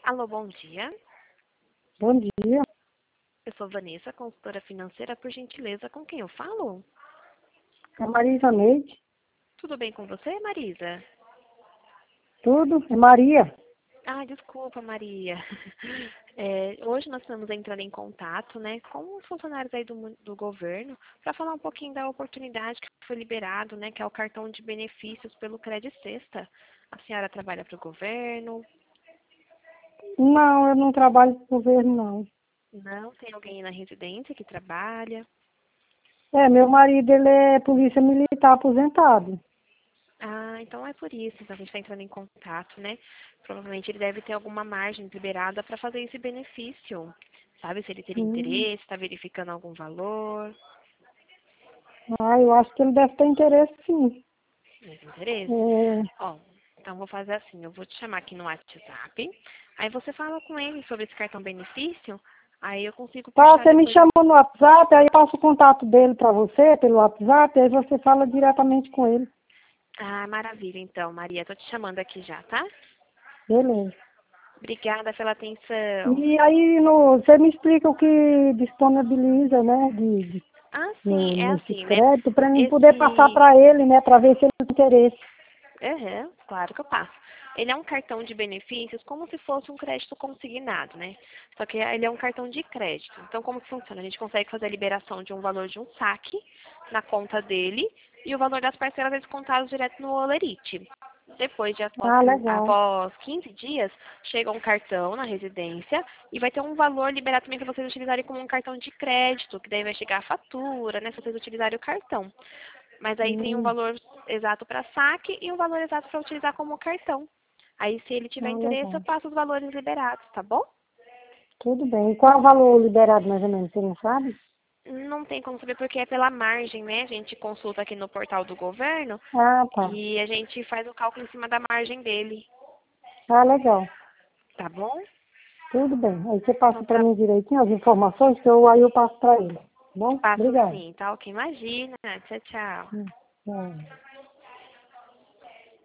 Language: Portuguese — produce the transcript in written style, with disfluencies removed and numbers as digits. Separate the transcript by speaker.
Speaker 1: Alô, bom dia.
Speaker 2: Bom dia,
Speaker 1: Eu sou Vanessa, consultora financeira. Por gentileza, com quem eu falo?
Speaker 2: é Marisa Neide.
Speaker 1: Tudo bem com você, Marisa?
Speaker 2: Tudo? É Maria.
Speaker 1: Ah, desculpa, Maria. Hoje nós estamos entrando em contato, né, com os funcionários aí do governo para falar um pouquinho da oportunidade que foi liberado, né, que é o cartão de benefícios pelo Crédito Sexta. A senhora trabalha para o governo?
Speaker 2: Não, eu não trabalho com governo, não.
Speaker 1: Não? Tem alguém na residência que trabalha?
Speaker 2: Meu marido, ele é polícia militar aposentado.
Speaker 1: Ah, então é por isso. Então a gente está entrando em contato, né? Provavelmente ele deve ter alguma margem liberada para fazer esse benefício. Sabe se ele teria
Speaker 2: Hum.
Speaker 1: interesse, está verificando algum valor?
Speaker 2: Eu acho que ele deve ter interesse, sim.
Speaker 1: Mais interesse?
Speaker 2: É,
Speaker 1: Ó, então vou fazer assim, eu vou te chamar aqui no WhatsApp. Aí você fala com ele sobre esse cartão benefício. Aí eu consigo
Speaker 2: tá,
Speaker 1: puxar
Speaker 2: você me
Speaker 1: depois.
Speaker 2: chamou no WhatsApp, aí eu passo o contato dele para você, pelo WhatsApp, aí você fala diretamente com ele.
Speaker 1: Ah, maravilha, então, Maria. Tô te chamando aqui já, tá?
Speaker 2: Beleza.
Speaker 1: Obrigada pela atenção.
Speaker 2: E aí, você me explica o que disponibiliza, né,
Speaker 1: Ah, sim, é
Speaker 2: nesse
Speaker 1: assim, né?
Speaker 2: crédito, para mim poder passar
Speaker 1: Esse
Speaker 2: para ele, né, para ver se ele tem interesse.
Speaker 1: Aham, claro que eu passo. Ele é um cartão de benefícios como se fosse um crédito consignado, né? Só que ele é um cartão de crédito. Então, como que funciona? A gente consegue fazer a liberação de um valor de um saque na conta dele e o valor das parcelas é descontado direto no Olerite. Depois de
Speaker 2: Ah, legal.
Speaker 1: após 15 dias, chega um cartão na residência e vai ter um valor liberado também para vocês utilizarem como um cartão de crédito, que daí vai chegar a fatura, né, se vocês utilizarem o cartão. Mas aí tem um
Speaker 2: Hum,
Speaker 1: valor exato para saque e um valor exato para utilizar como cartão. Aí, se ele tiver interesse, eu
Speaker 2: legal.
Speaker 1: passo os valores liberados, tá bom?
Speaker 2: Tudo bem. E qual o valor liberado, mais ou menos? Você não sabe?
Speaker 1: Não tem como saber porque é pela margem, né? A gente consulta aqui no portal do governo
Speaker 2: Ah, tá.
Speaker 1: e a gente faz o cálculo em cima da margem dele,
Speaker 2: Ah, legal.
Speaker 1: tá bom?
Speaker 2: Tudo bem. Aí você passa
Speaker 1: Então,
Speaker 2: para mim direitinho as informações, aí eu passo para ele. Tá bom?
Speaker 1: passo
Speaker 2: Obrigada.
Speaker 1: sim, tá? Ok, imagina. Tchau, tchau.
Speaker 2: Tchau.